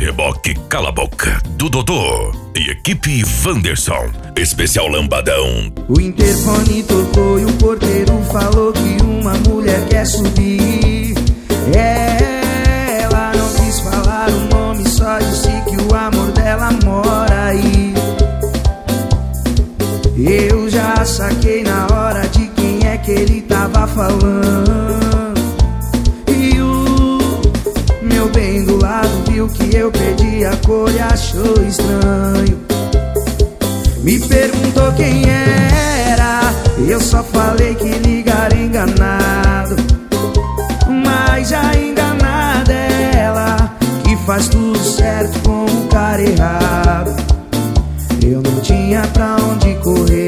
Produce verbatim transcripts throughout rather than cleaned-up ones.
Reboque Cala a Boca, do Dodô e equipe Wanderson, especial Lambadão. O interfone tocou e o porteiro falou que uma mulher quer subir. Ela não quis falar o nome, só disse que o amor dela mora aí. Eu já saquei na hora de quem é que ele tava falando. E o meu bem do lado viu que eu perdi a cor e achou estranho. Me perguntou quem era, eu só falei que ligaram enganado. Mas a enganada é ela, que faz tudo certo com o cara errado. Eu não tinha pra onde correr.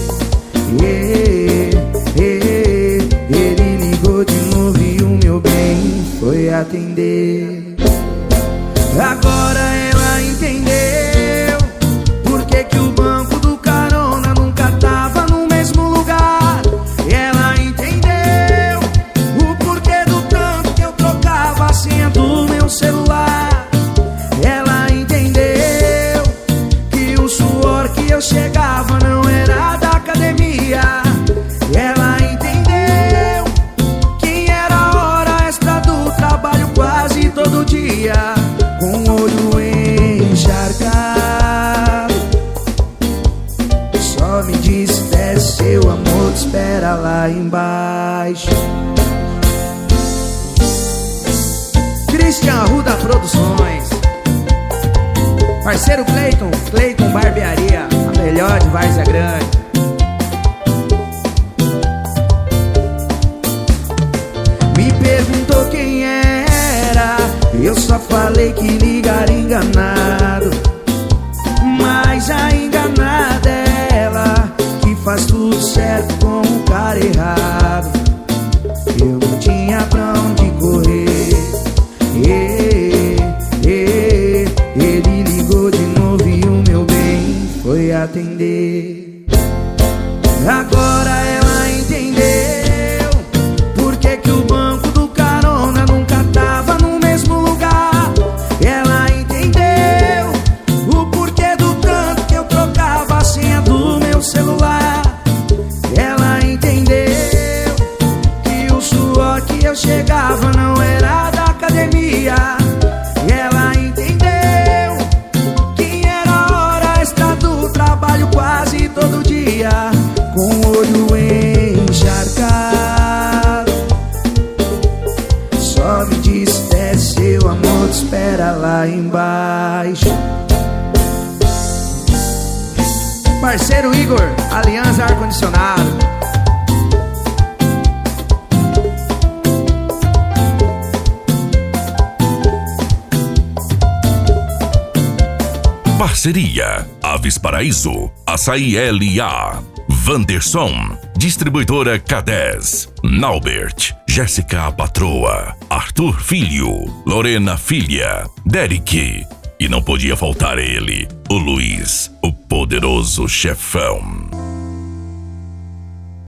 yeah, yeah. Ele ligou de novo e o meu bem foi atender. Agora ela entendeu por que que o banco do carona nunca tava no mesmo lugar. Ela entendeu o porquê do tanto que eu trocava a senha do meu celular. Ela entendeu que o suor que eu chegava não era da academia. Ela entendeu que era hora extra do trabalho quase todo dia, com o olho encharcado. Só me disse, desce, seu amor te espera lá embaixo. Christian Arruda Produções, parceiro Cleiton, Cleiton Barbearia, a melhor de Várzea Grande. Me perguntou quem era, eu só falei que ligaram enganado. Mas a enganada é ela, que faz tudo certo com o cara errado. Eu não tinha pra onde correr. yeah, yeah. Ele ligou de novo e o meu bem foi atender. Agora ela entendeu por que que o banco do carona nunca tava no mesmo lugar. Ela entendeu o porquê do tanto que eu trocava a senha do meu celular. Ela entendeu que o suor que eu chegava não era da academia. Ela entendeu que era hora extra do trabalho quase todo dia, com o olho encharcado. Só me disse, desce, seu amor te espera lá embaixo. Parceiro Igor, Aliança Ar-Condicionado. Parceria Aves Paraíso, Açaí L A, Wanderson, Distribuidora K dez, Naubert, Jéssica a Patroa, Arthur Filho, Lorena Filha, Derek. E não podia faltar ele, o Luiz, o poderoso chefão.